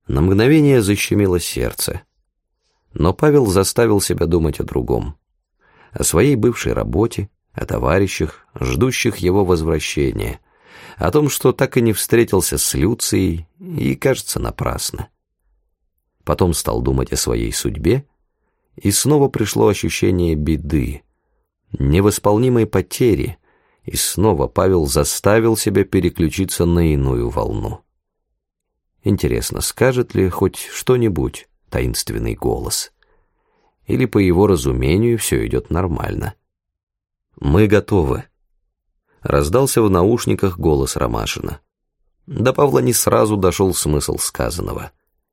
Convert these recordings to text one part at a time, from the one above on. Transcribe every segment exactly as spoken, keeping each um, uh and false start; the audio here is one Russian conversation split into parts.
На мгновение защемило сердце. Но Павел заставил себя думать о другом. О своей бывшей работе, о товарищах, ждущих его возвращения, о том, что так и не встретился с Люцией, и, кажется, напрасно. Потом стал думать о своей судьбе, и снова пришло ощущение беды, невосполнимой потери, и снова Павел заставил себя переключиться на иную волну. Интересно, скажет ли хоть что-нибудь таинственный голос? Или, по его разумению, все идет нормально? «Мы готовы», — раздался в наушниках голос Ромашина. До Павла не сразу дошел смысл сказанного.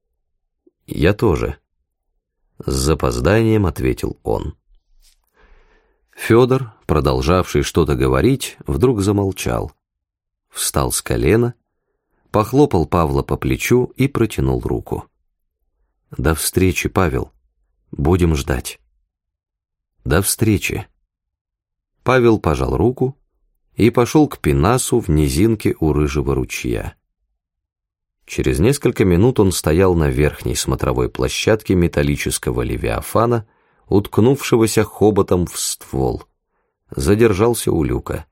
«Я тоже», — с запозданием ответил он. Федор, продолжавший что-то говорить, вдруг замолчал, встал с колена, похлопал Павла по плечу и протянул руку. «До встречи, Павел. Будем ждать». «До встречи». Павел пожал руку и пошел к пенасу в низинке у рыжего ручья. Через несколько минут он стоял на верхней смотровой площадке металлического левиафана, уткнувшегося хоботом в ствол. Задержался у люка.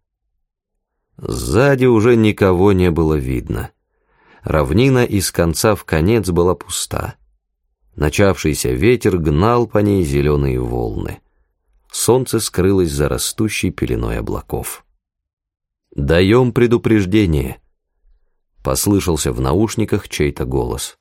Сзади уже никого не было видно. Равнина из конца в конец была пуста. Начавшийся ветер гнал по ней зеленые волны. Солнце скрылось за растущей пеленой облаков. «Даем предупреждение», — послышался в наушниках чей-то голос.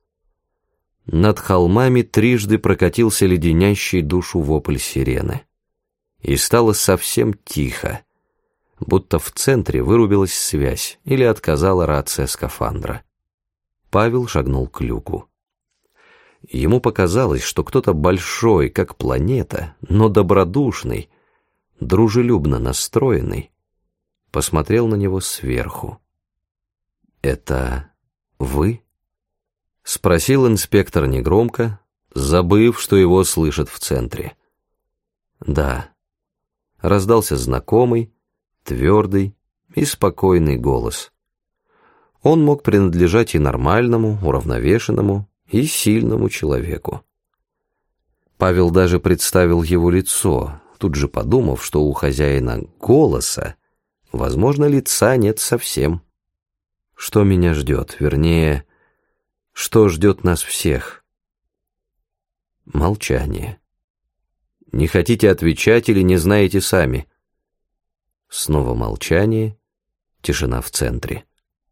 Над холмами трижды прокатился леденящий душу вопль сирены. И стало совсем тихо, будто в центре вырубилась связь или отказала рация скафандра. Павел шагнул к люку. Ему показалось, что кто-то большой, как планета, но добродушный, дружелюбно настроенный, посмотрел на него сверху. «Это вы?» — спросил инспектор негромко, забыв, что его слышат в центре. «Да», — раздался знакомый, твердый и спокойный голос. Он мог принадлежать и нормальному, уравновешенному, и сильному человеку. Павел даже представил его лицо, тут же подумав, что у хозяина голоса, возможно, лица нет совсем. Что меня ждет, вернее, что ждет нас всех? Молчание. Не хотите отвечать или не знаете сами? Снова молчание, тишина в центре.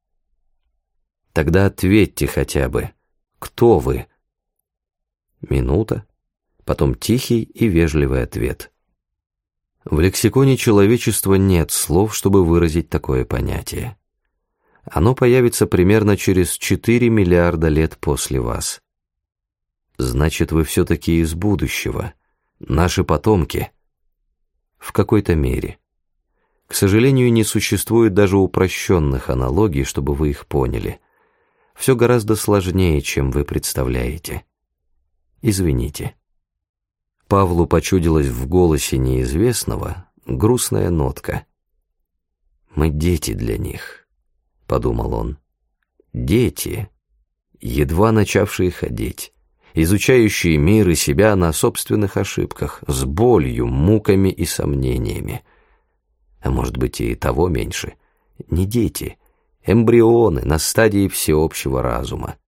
Тогда ответьте хотя бы. Кто вы? Минута, потом тихий и вежливый ответ. В лексиконе человечества нет слов, чтобы выразить такое понятие. Оно появится примерно через четыре миллиарда лет после вас. Значит, вы все-таки из будущего, наши потомки. В какой-то мере. К сожалению, не существует даже упрощенных аналогий, чтобы вы их поняли. Все гораздо сложнее, чем вы представляете. Извините. Павлу почудилась в голосе неизвестного грустная нотка. «Мы дети для них», — подумал он. «Дети, едва начавшие ходить, изучающие мир и себя на собственных ошибках, с болью, муками и сомнениями. А может быть и того меньше. Не дети, эмбрионы на стадии всеобщего разума.